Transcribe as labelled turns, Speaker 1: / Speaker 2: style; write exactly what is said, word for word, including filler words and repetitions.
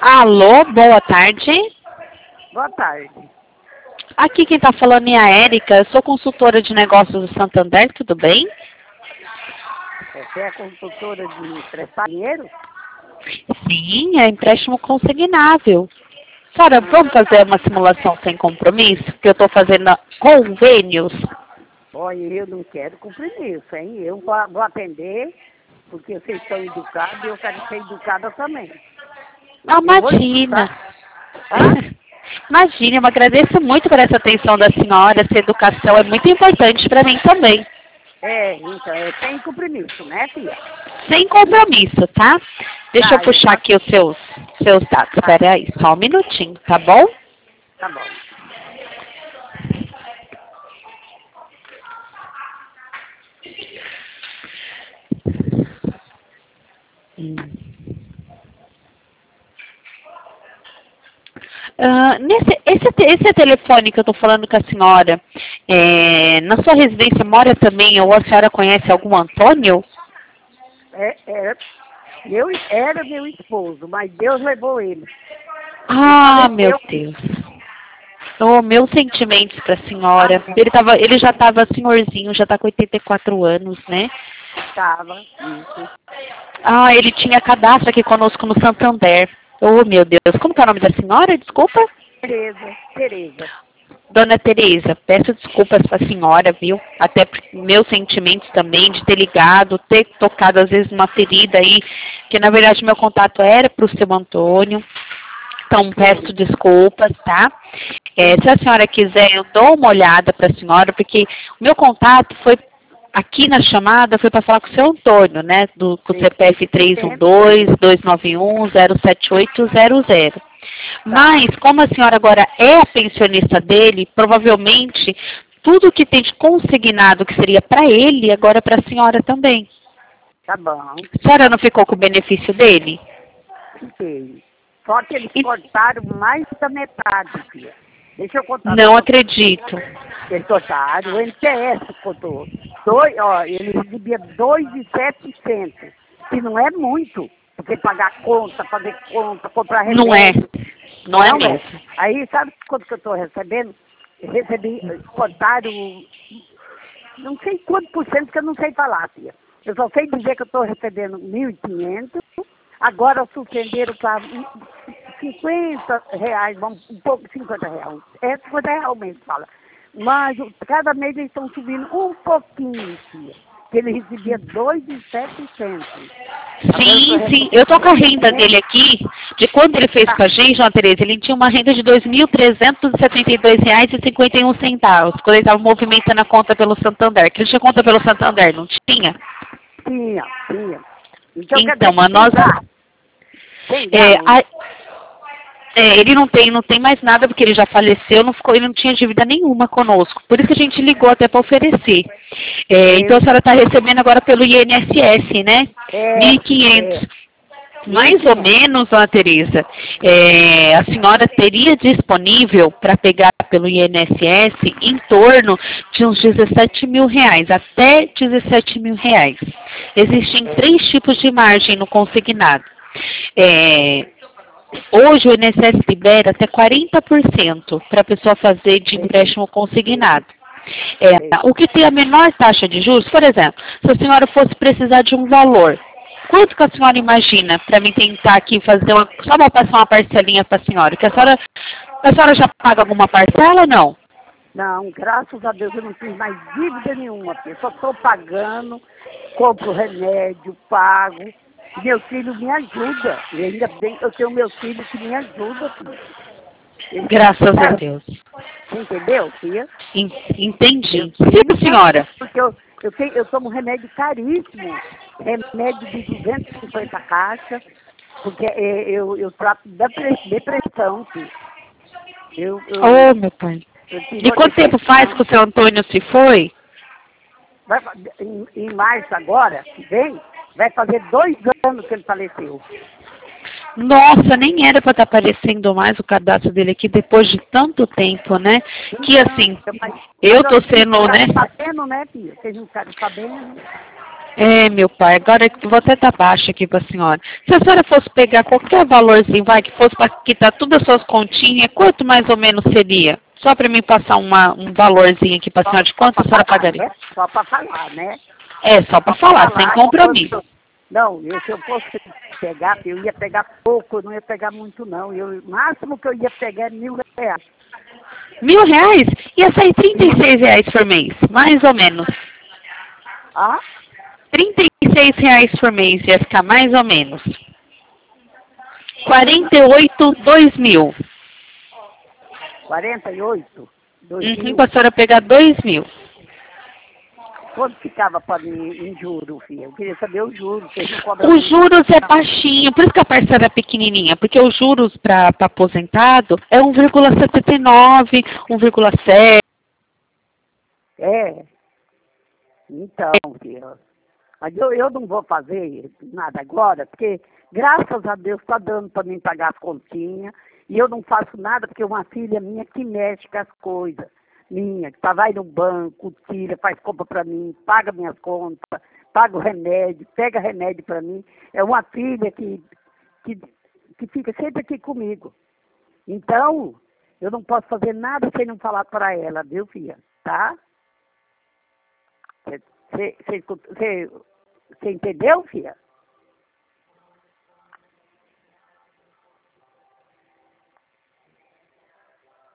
Speaker 1: Alô, boa tarde.
Speaker 2: Boa tarde.
Speaker 1: Aqui quem está falando é a Érica, eu sou consultora de negócios do Santander, tudo bem?
Speaker 2: Você é consultora de emprestar dinheiro?
Speaker 1: Sim, é empréstimo consignável. Senhora, vamos fazer uma simulação sem compromisso? Que eu estou fazendo convênios.
Speaker 2: Olha, eu não quero compromisso, hein? Eu vou, vou atender, porque vocês estão educados e eu quero ser educada também.
Speaker 1: Ah,
Speaker 2: Eu vou
Speaker 1: imagina.
Speaker 2: Hã?
Speaker 1: Imagina, eu agradeço muito por essa atenção da senhora. Essa educação é muito importante para mim também.
Speaker 2: É, então, é sem compromisso, né, filha?
Speaker 1: Sem compromisso, tá? Deixa
Speaker 2: Tá,
Speaker 1: eu puxar
Speaker 2: eu-
Speaker 1: aqui os seus, seus dados. Espera aí, só um minutinho, tá bom?
Speaker 2: Tá bom.
Speaker 1: Hum. Ah, nesse, esse, te- esse telefone que eu estou falando com a senhora, é, na sua residência mora também, ou a senhora conhece algum Antônio?
Speaker 2: É, é, eu era meu esposo, mas Deus levou ele.
Speaker 1: Ah,
Speaker 2: Ele
Speaker 1: meu
Speaker 2: faleceu.
Speaker 1: Deus. Oh, meus sentimentos para a senhora. Ele, tava, ele já estava senhorzinho, já está com oitenta e quatro anos, né?
Speaker 2: Estava, isso.
Speaker 1: Ah, ele tinha cadastro aqui conosco no Santander. Oh, meu Deus. Como que é o nome da senhora? Desculpa.
Speaker 2: Tereza, Tereza.
Speaker 1: Dona Tereza, peço desculpas para a senhora, viu? Até por meus sentimentos também de ter ligado, ter tocado às vezes uma ferida aí, que na verdade meu contato era para o seu Antônio. Então peço desculpas, tá? É, se a senhora quiser, eu dou uma olhada para a senhora, porque o meu contato foi aqui na chamada, foi para falar com o seu Antônio, né? Do, com o C P F três um dois, dois nove um, zero sete oito zero zero. Mas, como a senhora agora é a pensionista dele, provavelmente tudo que tem de consignado que seria para ele, agora é para a senhora também.
Speaker 2: Tá bom.
Speaker 1: A senhora não ficou com o benefício dele?
Speaker 2: Fiquei. Só que eles
Speaker 1: E-
Speaker 2: cortaram mais da metade, filha. Deixa eu contar.
Speaker 1: Não acredito.
Speaker 2: Eles cortaram, o N P S cortou. Dois, ó, ele recebia dois e sete centos, que não é muito, porque pagar conta, fazer conta, comprar remédio.
Speaker 1: Não é. Não é mesmo.
Speaker 2: Aí, sabe quanto que eu estou recebendo? Eu recebi, cortaram, não sei quanto por cento que eu não sei falar, filha. Eu só sei dizer que eu estou recebendo mil e quinhentos, agora suspenderam para cinquenta reais, vamos, um pouco, cinquenta reais. É cinquenta reais mesmo, fala. Mas o- cada mês eles estão subindo um pouquinho, filha. Que ele recebia dois e sete centos.
Speaker 1: Sim, sim. Eu tô com a renda dele aqui, de quando ele fez com a gente, João Tereza, ele tinha uma renda de dois mil trezentos e setenta e dois reais e cinquenta e um centavos, quando ele estava movimentando a conta pelo Santander. Que ele tinha conta pelo Santander, não tinha?
Speaker 2: Tinha, tinha. Então, quer
Speaker 1: Então,
Speaker 2: dizer
Speaker 1: a
Speaker 2: que
Speaker 1: nossa...
Speaker 2: tem dá. Tem dá,
Speaker 1: É,
Speaker 2: não?
Speaker 1: a- é, ele não tem, não tem mais nada, porque ele já faleceu, não ficou, ele não tinha dívida nenhuma conosco. Por isso que a gente ligou até para oferecer. É, então a senhora está recebendo agora pelo I N S S, né?
Speaker 2: É,
Speaker 1: mil e quinhentos.
Speaker 2: é.
Speaker 1: Mais ou menos, dona Tereza, é, a senhora teria disponível para pegar pelo I N S S em torno de uns dezessete mil reais, até dezessete mil reais. Existem três tipos de margem no consignado. É, hoje o I N S S libera até quarenta por cento para a pessoa fazer de empréstimo consignado. É, o que tem a menor taxa de juros, por exemplo, se a senhora fosse precisar de um valor, quanto que a senhora imagina para mim tentar aqui fazer uma, só vou passar uma parcelinha para a senhora, que a senhora, a senhora já paga alguma parcela ou não?
Speaker 2: Não, graças a Deus eu não fiz mais dívida nenhuma, filha. Só estou pagando, compro remédio, pago. Meu filho me ajuda. E ainda bem que eu tenho meu filho que me ajuda, filho. Ele-
Speaker 1: Graças a Deus.
Speaker 2: Você entendeu, filha?
Speaker 1: En- Entendi.
Speaker 2: Ele
Speaker 1: Sim,
Speaker 2: me
Speaker 1: senhora.
Speaker 2: ajuda, porque eu, eu, tenho, eu tomo remédio caríssimo. Remédio de duzentos e cinquenta caixas. Porque é, eu, eu trato da pre- depressão, filho. Eu, eu,
Speaker 1: Oh, meu pai.
Speaker 2: eu tive
Speaker 1: E quanto tempo faz que o seu Antônio se foi?
Speaker 2: Vai, fa- em, em março agora, que vem, vai fazer dois anos que ele faleceu.
Speaker 1: Nossa, nem era para estar aparecendo mais o cadastro dele aqui depois de tanto tempo, né? Que assim,
Speaker 2: Mas-
Speaker 1: eu
Speaker 2: mas
Speaker 1: tô
Speaker 2: vocês
Speaker 1: sendo,
Speaker 2: não
Speaker 1: né?
Speaker 2: ficaram sabendo, né, filha? Vocês não ficaram sabendo.
Speaker 1: É, meu pai, agora eu vou até dar baixa aqui para a senhora. Se a senhora fosse pegar qualquer valorzinho, vai, que fosse para quitar todas as suas continhas, quanto mais ou menos seria? Só para mim passar uma, um valorzinho aqui para a senhora, de quanto a senhora pagaria?
Speaker 2: Né? Só para falar, né?
Speaker 1: É, só para falar, sem compromisso.
Speaker 2: Não, eu, se eu fosse pegar, eu ia pegar pouco, eu não ia pegar muito não. Eu, o máximo que eu ia pegar é mil reais.
Speaker 1: Mil reais? Ia sair trinta e seis reais por mês, mais ou menos.
Speaker 2: Ah?
Speaker 1: trinta e seis reais por mês ia ficar mais ou menos. quarenta e oito, dois mil.
Speaker 2: quarenta e oito? dois
Speaker 1: Uhum,
Speaker 2: mil?
Speaker 1: para a senhora pegar dois mil.
Speaker 2: Quanto ficava para mim em juros, filha? Eu queria saber os juros. Vocês não cobram
Speaker 1: Os
Speaker 2: muito.
Speaker 1: juros é baixinho, por isso que a parcela é pequenininha, porque os juros para aposentado é um vírgula setenta e nove, um vírgula sete.
Speaker 2: É. Então, filha. Mas eu, eu não vou fazer nada agora, porque graças a Deus está dando para mim pagar as continhas. E eu não faço nada porque uma filha minha que mexe com as coisas. Minha, que tá, vai no banco, tira, faz compra para mim, paga minhas contas, paga o remédio, pega remédio para mim. É uma filha que, que, que fica sempre aqui comigo. Então, eu não posso fazer nada sem não falar para ela, viu, filha? Tá? Você entendeu, filha?